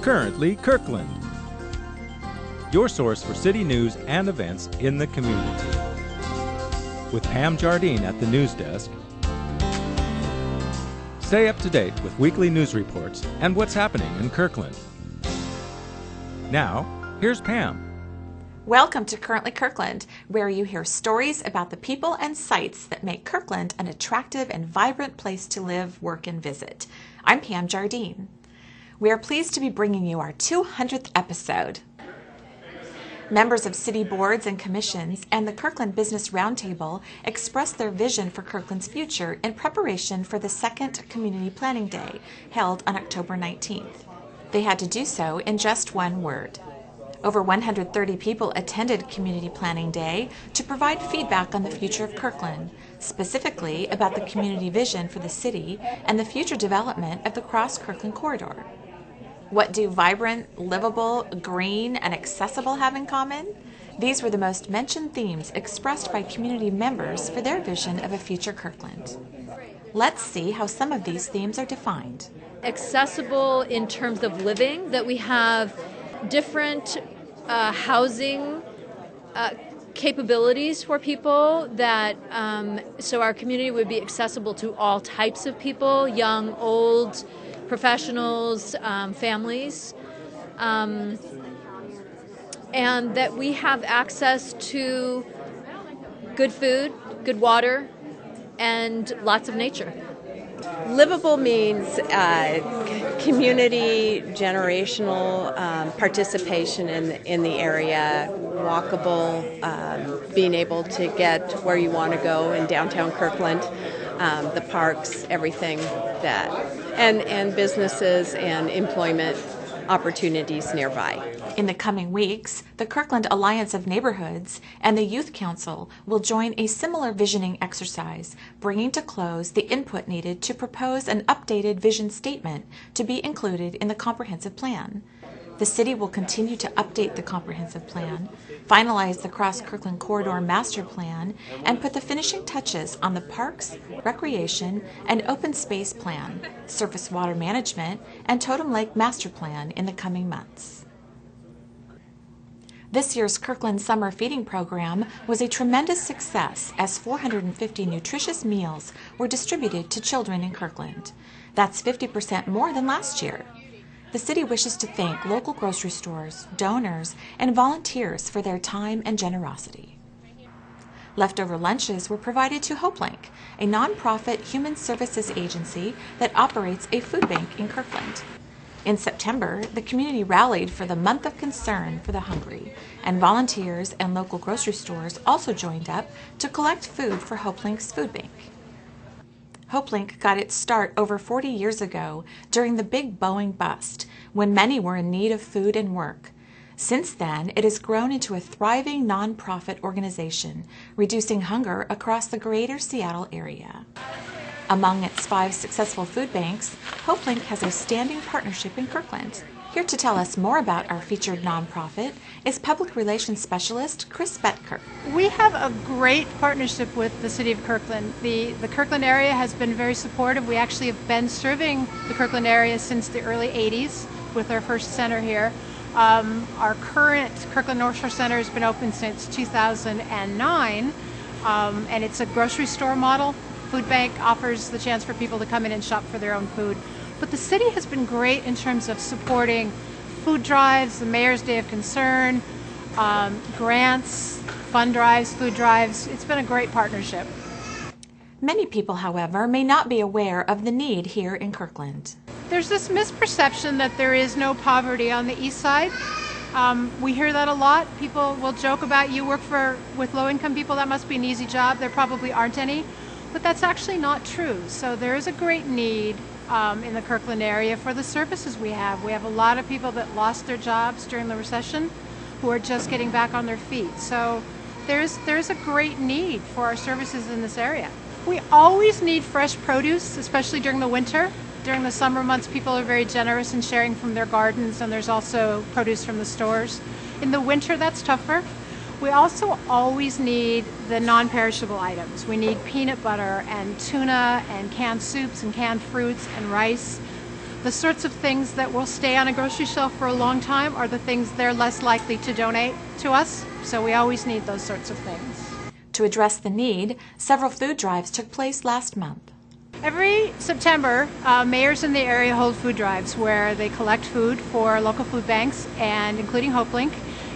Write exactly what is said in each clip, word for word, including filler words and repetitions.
Currently Kirkland, your source for city news and events in the community. With Pam Jardine at the news desk, stay up to date with weekly news reports and what's happening in Kirkland. Now, here's Pam. Welcome to Currently Kirkland, where you hear stories about the people and sites that make Kirkland an attractive and vibrant place to live, work, and visit. I'm Pam Jardine. We are pleased to be bringing you our two hundredth episode. Members of city boards and commissions and the Kirkland Business Roundtable expressed their vision for Kirkland's future in preparation for the second Community Planning Day, held on October nineteenth. They had to do so in just one word. Over one hundred thirty people attended Community Planning Day to provide feedback on the future of Kirkland, specifically about the community vision for the city and the future development of the Cross Kirkland Corridor. What do vibrant, livable, green, and accessible have in common? These were the most mentioned themes expressed by community members for their vision of a future Kirkland. Let's see how some of these themes are defined. Accessible in terms of living, that we have different uh, housing uh, capabilities for people, that um, so our community would be accessible to all types of people, young, old, professionals, um, families, um, and that we have access to good food, good water, and lots of nature. Livable means uh, community, generational um, participation in the, in the area, walkable, um, being able to get where you want to go in downtown Kirkland, um, the parks, everything that, and, and businesses and employment opportunities nearby. In the coming weeks, the Kirkland Alliance of Neighborhoods and the Youth Council will join a similar visioning exercise, bringing to close the input needed to propose an updated vision statement to be included in the comprehensive plan. The city will continue to update the comprehensive plan, finalize the Cross Kirkland Corridor Master Plan, and put the finishing touches on the Parks, Recreation, and Open Space Plan, Surface Water Management, and Totem Lake Master Plan in the coming months. This year's Kirkland Summer Feeding Program was a tremendous success as four hundred fifty nutritious meals were distributed to children in Kirkland. That's fifty percent more than last year. The city wishes to thank local grocery stores, donors, and volunteers for their time and generosity. Leftover lunches were provided to HopeLink, a nonprofit human services agency that operates a food bank in Kirkland. In September, the community rallied for the Month of Concern for the Hungry, and volunteers and local grocery stores also joined up to collect food for HopeLink's food bank. HopeLink got its start over forty years ago during the big Boeing bust, when many were in need of food and work. Since then, it has grown into a thriving nonprofit organization, reducing hunger across the greater Seattle area. Among its five successful food banks, HopeLink has a standing partnership in Kirkland. Here to tell us more about our featured nonprofit is Public Relations Specialist Chris Betker. We have a great partnership with the City of Kirkland. The, the Kirkland area has been very supportive. We actually have been serving the Kirkland area since the early eighties with our first center here. Um, our current Kirkland North Shore Center has been open since two thousand nine, um, and it's a grocery store model. Food bank offers the chance for people to come in and shop for their own food. But the city has been great in terms of supporting food drives, the Mayor's Day of Concern, um, grants, fund drives, food drives. It's been a great partnership. Many people, however, may not be aware of the need here in Kirkland. There's this misperception that there is no poverty on the east side. Um, we hear that a lot. People will joke about, you work for with low-income people, that must be an easy job. There probably aren't any. But that's actually not true. So there is a great need um, in the Kirkland area for the services we have. We have a lot of people that lost their jobs during the recession who are just getting back on their feet. So there's, there's a great need for our services in this area. We always need fresh produce, especially during the winter. During the summer months, people are very generous in sharing from their gardens, and there's also produce from the stores. In the winter, that's tougher. We also always need the non-perishable items. We need peanut butter and tuna and canned soups and canned fruits and rice. The sorts of things that will stay on a grocery shelf for a long time are the things they're less likely to donate to us, so we always need those sorts of things. To address the need, several food drives took place last month. Every September, uh, mayors in the area hold food drives where they collect food for local food banks, and including HopeLink.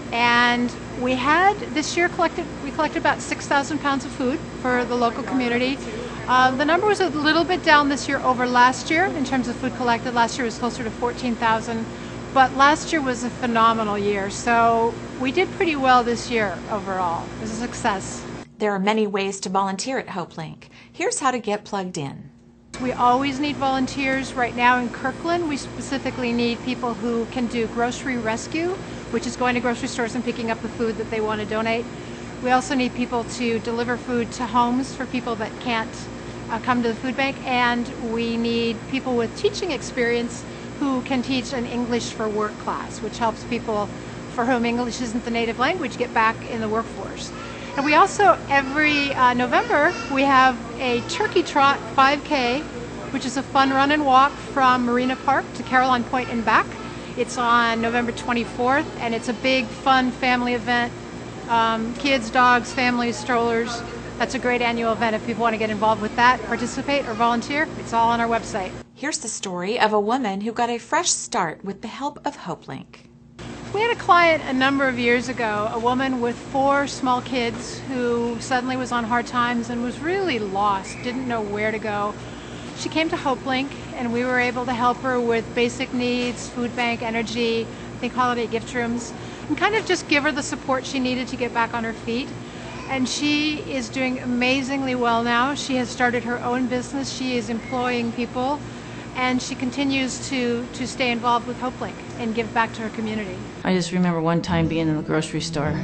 And we had this year collected we collected about six thousand pounds of food for the local community. Uh, the number was a little bit down this year over last year in terms of food collected. Last year was closer to fourteen thousand, but last year was a phenomenal year. So we did pretty well this year overall. It was a success. There are many ways to volunteer at HopeLink. Here's how to get plugged in. We always need volunteers. Right now in Kirkland, we specifically need people who can do grocery rescue, which is going to grocery stores and picking up the food that they want to donate. We also need people to deliver food to homes for people that can't uh, come to the food bank, and we need people with teaching experience who can teach an English for Work class, which helps people for whom English isn't the native language get back in the workforce. And we also, every uh, November, we have a Turkey Trot five K, which is a fun run and walk from Marina Park to Caroline Point and back. It's on November twenty-fourth, and it's a big, fun family event. Um, kids, dogs, families, strollers. That's a great annual event. If people want to get involved with that, participate, or volunteer, it's all on our website. Here's the story of a woman who got a fresh start with the help of HopeLink. We had a client a number of years ago, a woman with four small kids who suddenly was on hard times and was really lost, didn't know where to go. She came to HopeLink, and we were able to help her with basic needs, food bank, energy, I think holiday gift rooms, and kind of just give her the support she needed to get back on her feet. And she is doing amazingly well now. She has started her own business. She is employing people, and she continues to, to stay involved with HopeLink and give back to her community. I just remember one time being in the grocery store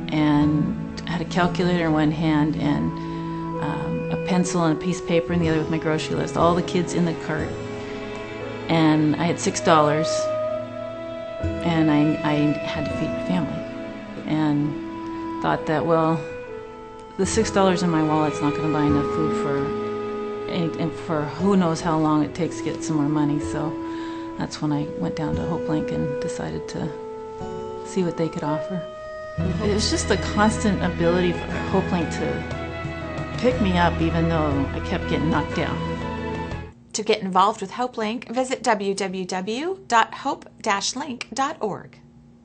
and I had a calculator in one hand and um, a pencil and a piece of paper in the other with my grocery list, all the kids in the cart. And I had six dollars, and I, I had to feed my family. And thought that, well, the six dollars in my wallet's not going to buy enough food for and for who knows how long it takes to get some more money. So that's when I went down to HopeLink and decided to see what they could offer. It was just the constant ability for HopeLink to pick me up even though I kept getting knocked down. To get involved with HopeLink, visit w w w dot hope dash link dot org.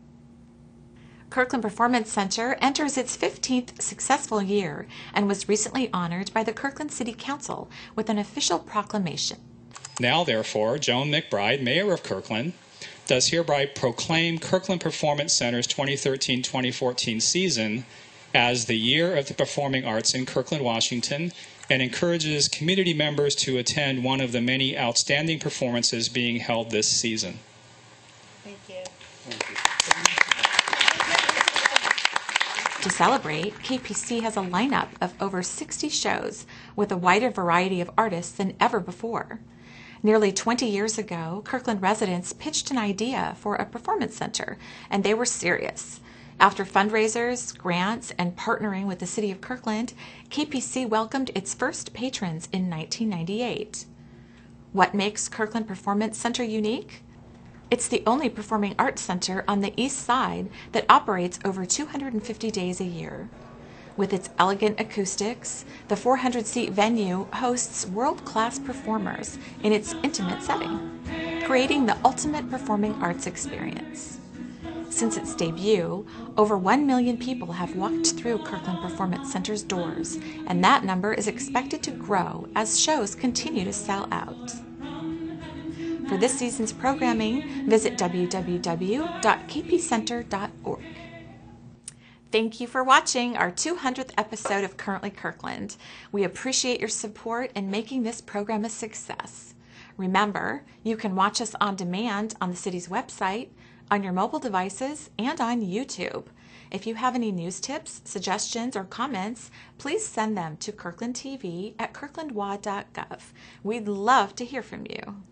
Kirkland Performance Center enters its fifteenth successful year and was recently honored by the Kirkland City Council with an official proclamation. Now, therefore, Joan McBride, Mayor of Kirkland, does hereby proclaim Kirkland Performance Center's twenty thirteen twenty fourteen season as the Year of the Performing Arts in Kirkland, Washington, and encourages community members to attend one of the many outstanding performances being held this season. Thank you. Thank you. To celebrate, K P C has a lineup of over sixty shows with a wider variety of artists than ever before. Nearly twenty years ago, Kirkland residents pitched an idea for a performance center, and they were serious. After fundraisers, grants, and partnering with the City of Kirkland, K P C welcomed its first patrons in nineteen ninety-eight. What makes Kirkland Performance Center unique? It's the only performing arts center on the east side that operates over two hundred fifty days a year. With its elegant acoustics, the four hundred seat venue hosts world-class performers in its intimate setting, creating the ultimate performing arts experience. Since its debut, over one million people have walked through Kirkland Performance Center's doors, and that number is expected to grow as shows continue to sell out. For this season's programming, visit w w w dot k p center dot org. Thank you for watching our two hundredth episode of Currently Kirkland. We appreciate your support in making this program a success. Remember, you can watch us on demand on the city's website, on your mobile devices, and on YouTube. If you have any news tips, suggestions, or comments, please send them to kirkland t v at kirkland w a dot gov. We'd love to hear from you.